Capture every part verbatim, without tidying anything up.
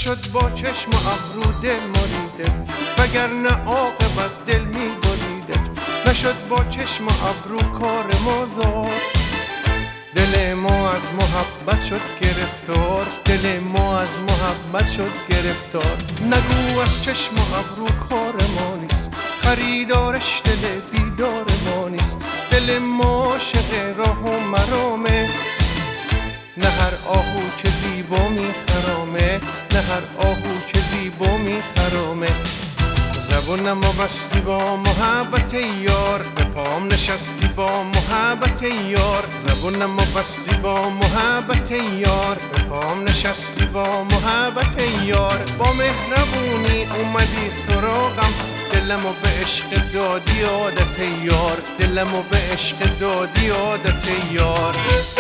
نشد با چشم و ابرو دل مریدت، وگرنه عاقبت دل می بریدت. نشد با چشم و ابرو کار ما زاد، دل ما از محبت شد گرفتار، دل ما از محبت شد گرفتار. نگو از چشم و ابرو کار ما نیست، خریدارش دل بیدار ما نیست. دل ما عاشق راه و مرامه، نه هر آهو که زیبا میخرامه، نه هر آهو که زیبا میخرامه. زبونم و بستی با محبت یار، به پام نشستی با محبت یار. زبونم و بستی با محبت یار، به پام نشستی با محبت یار. با مهربونی اومدی سراغم، دلمو به عشق دادی عادت یار، دلمو به عشق دادی عادت یار.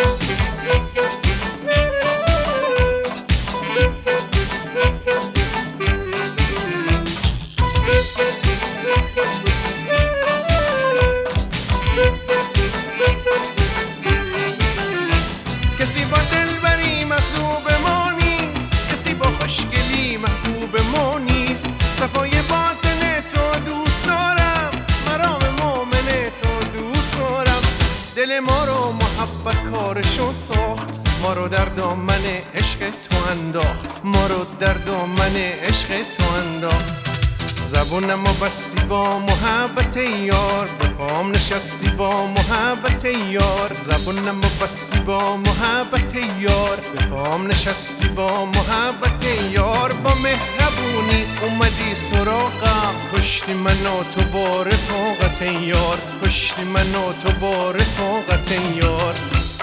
کسی با دلبری محبوب ما نیست، کسی با خوشگلی محبوب ما نیست. صفای باطن تو دوست دارم، مرام مومن تو دوست دارم. دل ما رو محبت کارشو ساخت، ما رو در دامن عشق تو انداخت، ما رو در دامن عشق تو انداخت. زبونم و بستی با محبت یار، به پام نشستی با محبت یار. زبونم و بستی با محبت یار، به پام نشستی با محبت یار. با مهربونی اومدی سراغم، کشتی من و تو با رفاقت یار، کشتی من و تو با رفاقت یار.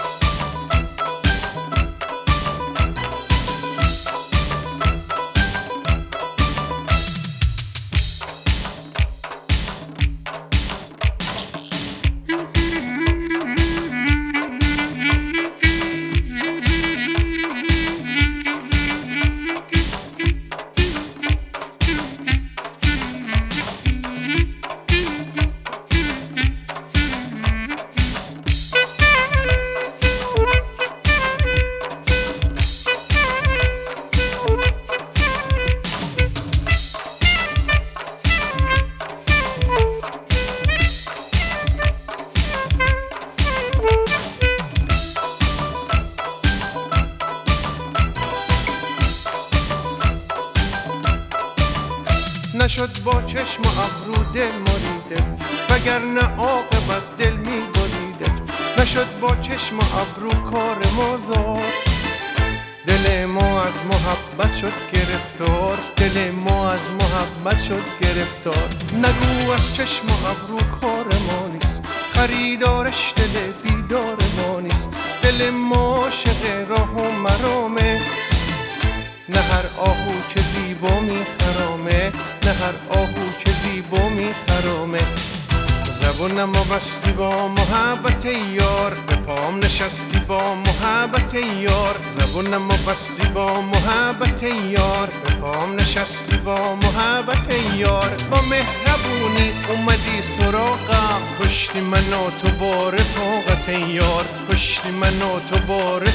نشد با چشم و ابرو دل مریدت، وگرنه عاقبت دل می بریدت. نشد با چشم و ابرو کار ما زاد، دل ما از محبت شد گرفتار، دل ما از محبت شد گرفتار. نگو از چشم و ابرو کار ما نیست، خریدارش دل بیدار ما نیست. دل ما عاشق راه و مرامه، نه هر آهو که زیبا میخرامه، نه هر آهو که زیبا میخرامه. زبونم و بستی با محبت یار، به پام نشستی با محبت یار. زبونم و بستی با محبت یار، به پام نشستی با محبت یار. با مهربونی اومدی سراغم، کشتی من و تو با رفاقت یار، کشتی من و تو با